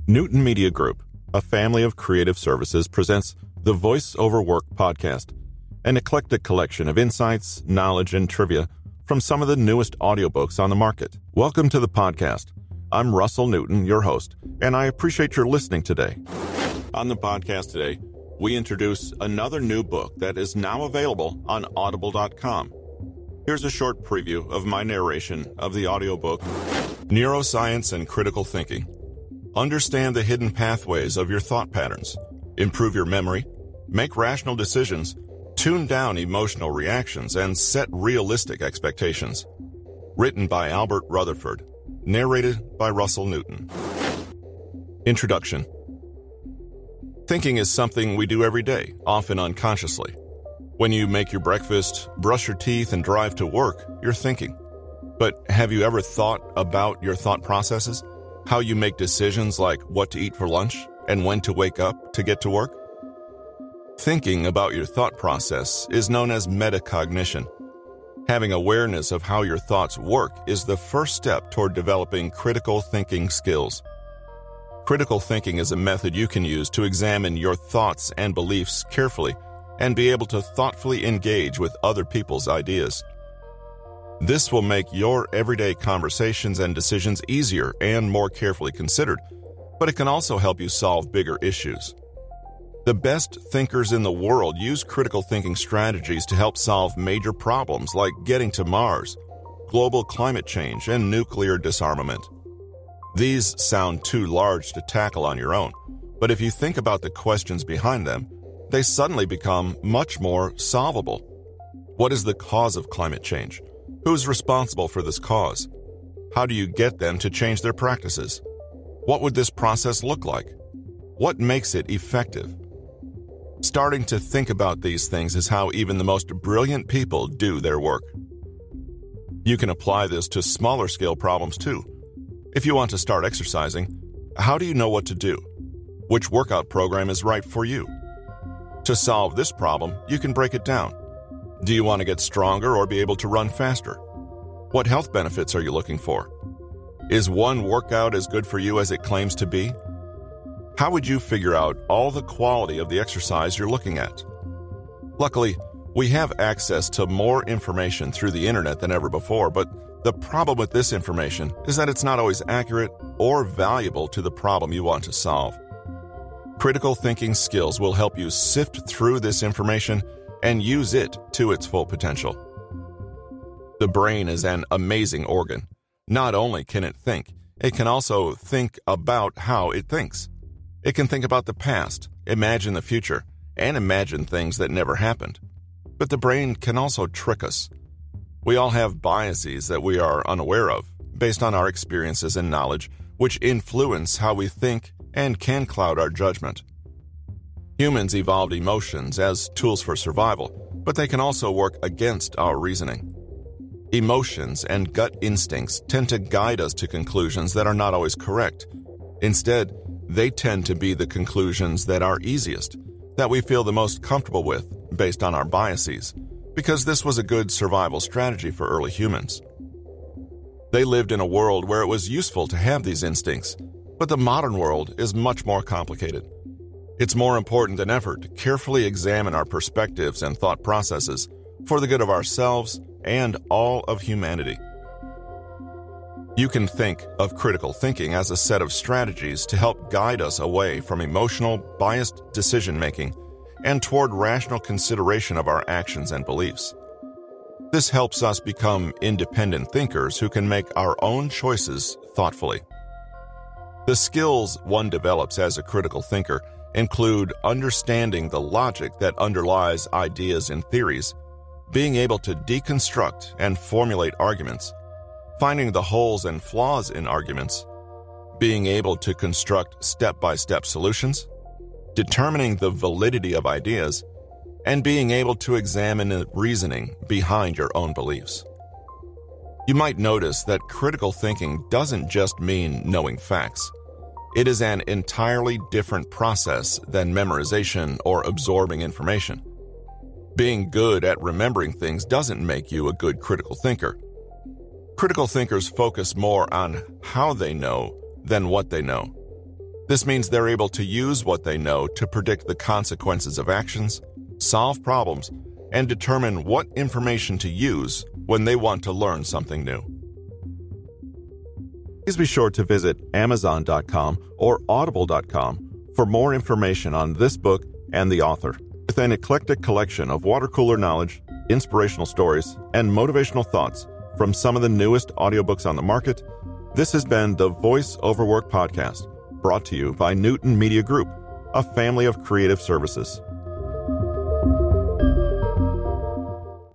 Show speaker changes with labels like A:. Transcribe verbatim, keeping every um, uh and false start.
A: Newton Media Group, a family of creative services, presents the Voice Over Work podcast, an eclectic collection of insights, knowledge, and trivia from some of the newest audiobooks on the market. Welcome to the podcast. I'm Russell Newton, your host, and I appreciate your listening today. On the podcast today, we introduce another new book that is now available on audible dot com. Here's a short preview of my narration of the audiobook, Neuroscience and Critical Thinking. Understand the hidden pathways of your thought patterns, improve your memory, make rational decisions, tune down emotional reactions, and set realistic expectations. Written by Albert Rutherford, narrated by Russell Newton. Introduction. Thinking is something we do every day, often unconsciously. When you make your breakfast, brush your teeth, and drive to work, you're thinking. But have you ever thought about your thought processes? How you make decisions like what to eat for lunch and when to wake up to get to work? Thinking about your thought process is known as metacognition. Having awareness of how your thoughts work is the first step toward developing critical thinking skills. Critical thinking is a method you can use to examine your thoughts and beliefs carefully and be able to thoughtfully engage with other people's ideas. This will make your everyday conversations and decisions easier and more carefully considered, but it can also help you solve bigger issues. The best thinkers in the world use critical thinking strategies to help solve major problems like getting to Mars, global climate change, and nuclear disarmament. These sound too large to tackle on your own, but if you think about the questions behind them, they suddenly become much more solvable. What is the cause of climate change? Who's responsible for this cause? How do you get them to change their practices? What would this process look like? What makes it effective? Starting to think about these things is how even the most brilliant people do their work. You can apply this to smaller scale problems too. If you want to start exercising, how do you know what to do? Which workout program is right for you? To solve this problem, you can break it down. Do you want to get stronger or be able to run faster? What health benefits are you looking for? Is one workout as good for you as it claims to be? How would you figure out all the quality of the exercise you're looking at? Luckily, we have access to more information through the internet than ever before, but the problem with this information is that it's not always accurate or valuable to the problem you want to solve. Critical thinking skills will help you sift through this information and use it to its full potential. The brain is an amazing organ. Not only can it think, it can also think about how it thinks. It can think about the past, imagine the future, and imagine things that never happened. But the brain can also trick us. We all have biases that we are unaware of, based on our experiences and knowledge, which influence how we think and can cloud our judgment. Humans evolved emotions as tools for survival, but they can also work against our reasoning. Emotions and gut instincts tend to guide us to conclusions that are not always correct. Instead, they tend to be the conclusions that are easiest, that we feel the most comfortable with based on our biases, because this was a good survival strategy for early humans. They lived in a world where it was useful to have these instincts, but the modern world is much more complicated. It's more important than ever to carefully examine our perspectives and thought processes for the good of ourselves and all of humanity. You can think of critical thinking as a set of strategies to help guide us away from emotional, biased decision-making and toward rational consideration of our actions and beliefs. This helps us become independent thinkers who can make our own choices thoughtfully. The skills one develops as a critical thinker include understanding the logic that underlies ideas and theories, being able to deconstruct and formulate arguments, finding the holes and flaws in arguments, being able to construct step-by-step solutions, determining the validity of ideas, and being able to examine the reasoning behind your own beliefs. You might notice that critical thinking doesn't just mean knowing facts. It is an entirely different process than memorization or absorbing information. Being good at remembering things doesn't make you a good critical thinker. Critical thinkers focus more on how they know than what they know. This means they're able to use what they know to predict the consequences of actions, solve problems, and determine what information to use when they want to learn something new. Please be sure to visit amazon dot com or audible dot com for more information on this book and the author. With an eclectic collection of water cooler knowledge, inspirational stories, and motivational thoughts from some of the newest audiobooks on the market, this has been the Voice Over Work podcast, brought to you by Newton Media Group, a family of creative services.